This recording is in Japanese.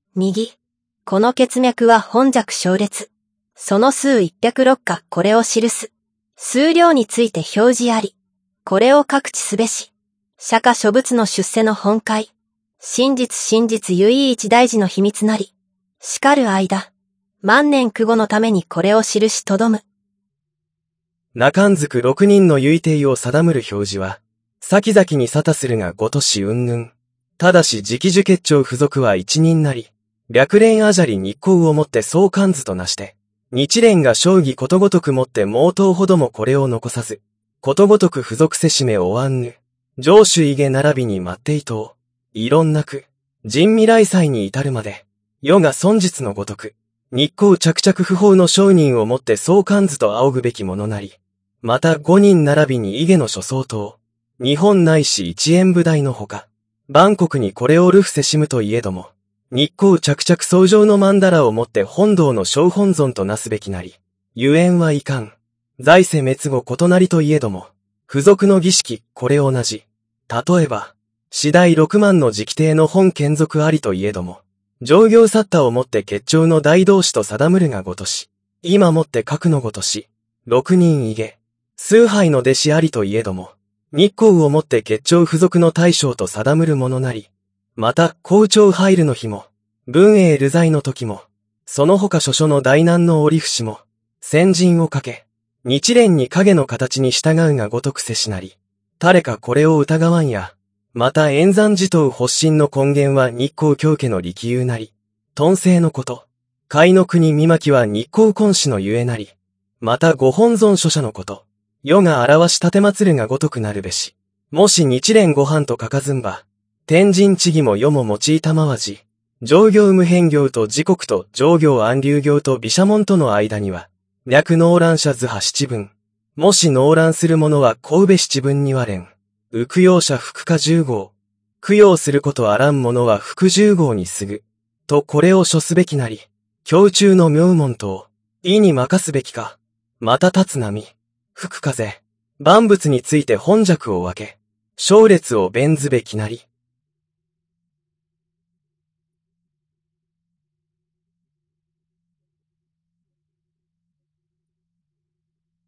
右。この血脈は本弱小列。その数106かこれを記す。数量について表示あり。これを各地すべし。釈迦諸仏の出世の本会。真実唯一大事の秘密なり。しかる間。万年久後のためにこれを記しとどむ。 中んずく6人の唯定を定むる表示は、先々に沙汰するがごとし云々。ただし直樹結長付属は一人なり、略連あじゃり日光をもって相関図となして、日蓮が将棋ことごとくもって毛頭ほどもこれを残さず、ことごとく付属せしめおわんぬ。上主異下並びに待っていとう。異論なく、人未来祭に至るまで、世が尊実のごとく、日光着々不法の商人をもって相関図と仰ぐべきものなり、また5人並びに異下の諸相当、日本ないし一円部大のほか、万国にこれを流布せしむといえども、日光着々相乗の曼荼羅をもって本堂の小本尊となすべきなり、ゆえんはいかん。在世滅後異なりといえども、付属の儀式、これ同じ。例えば、次第6万の直定の本眷属ありといえども、上行サッタをもって結長の大同士と定むるがごとし、今もって核のごとし、6人異下、数杯の弟子ありといえども、日光をもって結長付属の大将と定むるものなり、また、校長入るの日も、文英流罪の時も、その他諸々の大難の折節も、先人をかけ、日蓮に影の形に従うがごとくせしなり、誰かこれを疑わんや、また演算自頭発心の根源は日光教家の力有なり、頓生のこと、海の国見巻は日光根子のゆえなり、またご本尊諸者のこと、世が表し立て祭るがごとくなるべし、もし日蓮ご飯と書かずんば、天神地義も世も用いたまわじ、上行無変行と時刻と上行安流行と毘沙門との間には、略農乱者図派七分。もし農乱する者はこうべ七分に割れん。う供養者福か10号。供養することあらん者は福10号にすぐ。とこれを処すべきなり、胸中の妙門と、意に任すべきか。また立つ波、吹く風、万物について本弱を分け、勝列を弁ずべきなり。